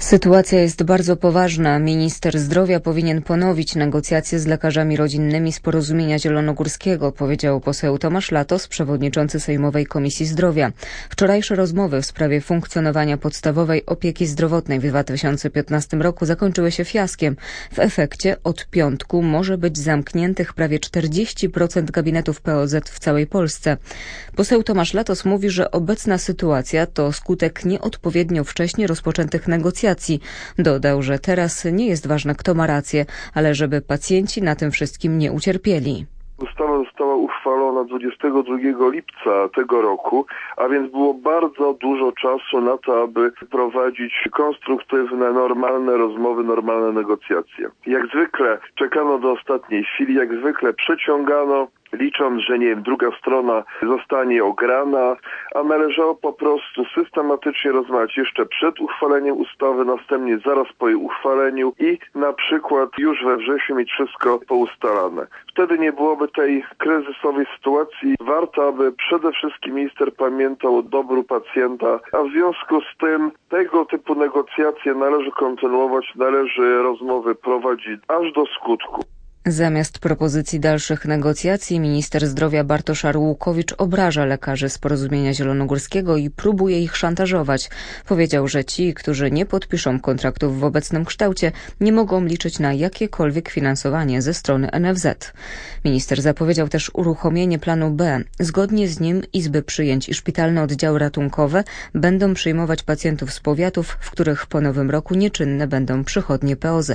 Sytuacja jest bardzo poważna. Minister zdrowia powinien ponowić negocjacje z lekarzami rodzinnymi z Porozumienia Zielonogórskiego, powiedział poseł Tomasz Latos, przewodniczący Sejmowej Komisji Zdrowia. Wczorajsze rozmowy w sprawie funkcjonowania podstawowej opieki zdrowotnej w 2015 roku zakończyły się fiaskiem. W efekcie od piątku może być zamkniętych prawie 40% gabinetów POZ w całej Polsce. Poseł Tomasz Latos mówi, że obecna sytuacja to skutek nieodpowiednio wcześnie rozpoczętych negocjacji. Dodał, że teraz nie jest ważne, kto ma rację, ale żeby pacjenci na tym wszystkim nie ucierpieli. Ustawa została uchwalona 22 lipca tego roku, a więc było bardzo dużo czasu na to, aby prowadzić konstruktywne, normalne rozmowy, normalne negocjacje. Jak zwykle czekano do ostatniej chwili, jak zwykle przeciągano, licząc, że druga strona zostanie ograna, a należało po prostu systematycznie rozmawiać jeszcze przed uchwaleniem ustawy, następnie zaraz po jej uchwaleniu i na przykład już we wrześniu mieć wszystko poustalane. Wtedy nie byłoby tej kryzysowej sytuacji. Warto, aby przede wszystkim minister pamiętał o dobru pacjenta, a w związku z tym tego typu negocjacje należy kontynuować, należy rozmowy prowadzić aż do skutku. Zamiast propozycji dalszych negocjacji minister zdrowia Bartosz Arłukowicz obraża lekarzy z Porozumienia Zielonogórskiego i próbuje ich szantażować. Powiedział, że ci, którzy nie podpiszą kontraktów w obecnym kształcie, nie mogą liczyć na jakiekolwiek finansowanie ze strony NFZ. Minister zapowiedział też uruchomienie planu B. Zgodnie z nim izby przyjęć i szpitalne oddziały ratunkowe będą przyjmować pacjentów z powiatów, w których po nowym roku nieczynne będą przychodnie POZ.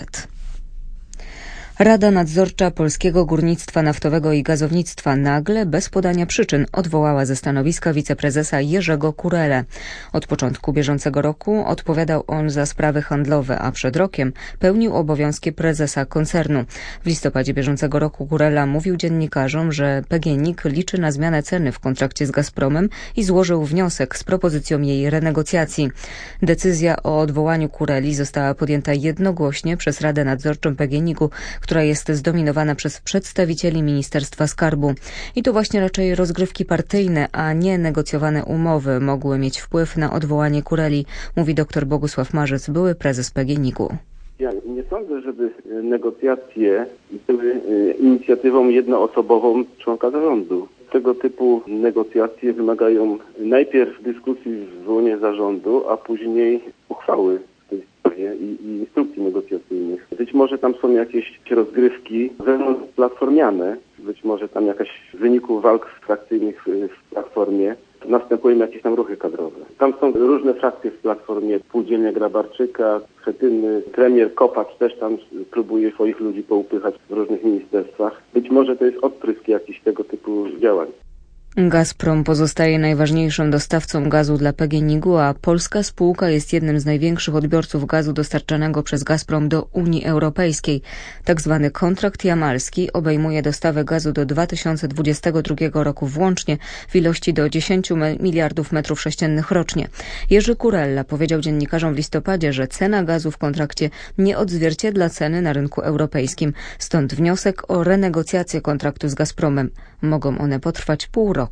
Rada Nadzorcza Polskiego Górnictwa Naftowego i Gazownictwa nagle, bez podania przyczyn, odwołała ze stanowiska wiceprezesa Jerzego Kurelę. Od początku bieżącego roku odpowiadał on za sprawy handlowe, a przed rokiem pełnił obowiązki prezesa koncernu. W listopadzie bieżącego roku Kurela mówił dziennikarzom, że PGNiG liczy na zmianę ceny w kontrakcie z Gazpromem i złożył wniosek z propozycją jej renegocjacji. Decyzja o odwołaniu Kureli została podjęta jednogłośnie przez Radę Nadzorczą PGNiG-u, która jest zdominowana przez przedstawicieli Ministerstwa Skarbu. I to właśnie raczej rozgrywki partyjne, a nie negocjowane umowy mogły mieć wpływ na odwołanie Kureli, mówi dr Bogusław Marzec, były prezes PGNiG-u. Ja nie sądzę, żeby negocjacje były inicjatywą jednoosobową członka zarządu. Tego typu negocjacje wymagają najpierw dyskusji w łonie zarządu, a później uchwały i instrukcji negocjacyjnych. Być może tam są jakieś rozgrywki wewnątrzplatformiane, być może tam w wyniku walk frakcyjnych w Platformie następują jakieś tam ruchy kadrowe. Tam są różne frakcje w Platformie, Spółdzielnia Grabarczyka, Schetyny, premier Kopacz też tam próbuje swoich ludzi poupychać w różnych ministerstwach. Być może to jest odprysk jakichś tego typu działań. Gazprom pozostaje najważniejszym dostawcą gazu dla PGNiG-u, a polska spółka jest jednym z największych odbiorców gazu dostarczanego przez Gazprom do Unii Europejskiej. Tak zwany kontrakt jamalski obejmuje dostawę gazu do 2022 roku włącznie w ilości do 10 miliardów metrów sześciennych rocznie. Jerzy Kurella powiedział dziennikarzom w listopadzie, że cena gazu w kontrakcie nie odzwierciedla ceny na rynku europejskim. Stąd wniosek o renegocjację kontraktu z Gazpromem. Mogą one potrwać pół roku.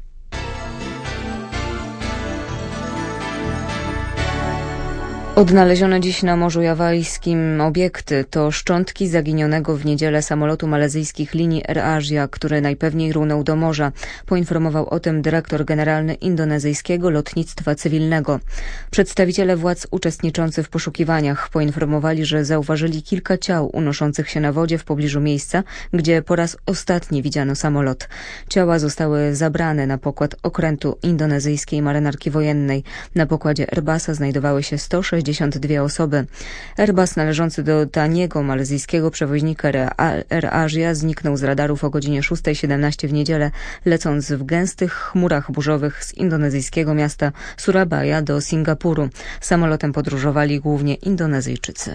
Odnalezione dziś na Morzu Jawańskim obiekty to szczątki zaginionego w niedzielę samolotu malezyjskich linii AirAsia, który najpewniej runął do morza. Poinformował o tym dyrektor generalny indonezyjskiego lotnictwa cywilnego. Przedstawiciele władz uczestniczący w poszukiwaniach poinformowali, że zauważyli kilka ciał unoszących się na wodzie w pobliżu miejsca, gdzie po raz ostatni widziano samolot. Ciała zostały zabrane na pokład okrętu indonezyjskiej marynarki wojennej. Na pokładzie Airbusa znajdowały się 162 osoby. Airbus należący do taniego malezyjskiego przewoźnika AirAsia zniknął z radarów o godzinie 6:17 w niedzielę, lecąc w gęstych chmurach burzowych z indonezyjskiego miasta Surabaya do Singapuru. Samolotem podróżowali głównie Indonezyjczycy.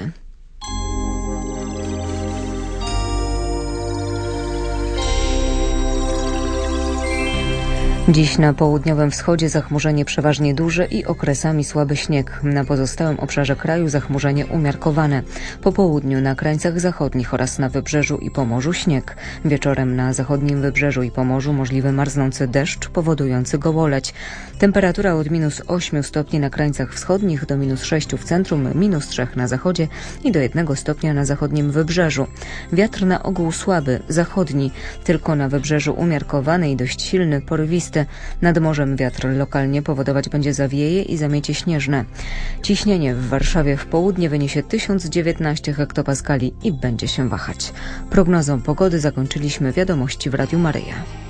Dziś na południowym wschodzie zachmurzenie przeważnie duże i okresami słaby śnieg. Na pozostałym obszarze kraju zachmurzenie umiarkowane. Po południu na krańcach zachodnich oraz na Wybrzeżu i Pomorzu śnieg. Wieczorem na zachodnim Wybrzeżu i Pomorzu możliwy marznący deszcz powodujący gołoleć. Temperatura od -8 stopni na krańcach wschodnich do -6 w centrum, -3 na zachodzie i do 1 stopnia na zachodnim Wybrzeżu. Wiatr na ogół słaby, zachodni, tylko na Wybrzeżu umiarkowany i dość silny, porywisty. Nad morzem wiatr lokalnie powodować będzie zawieje i zamiecie śnieżne. Ciśnienie w Warszawie w południe wyniesie 1019 hektopaskali i będzie się wahać. Prognozą pogody zakończyliśmy wiadomości w Radiu Maryja.